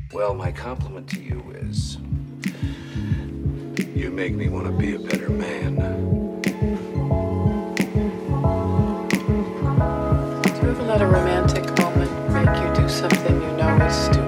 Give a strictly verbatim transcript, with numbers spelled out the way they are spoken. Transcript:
Well, my compliment to you is you make me want to be a better man. Do you ever let a romantic moment make you do something you know is stupid?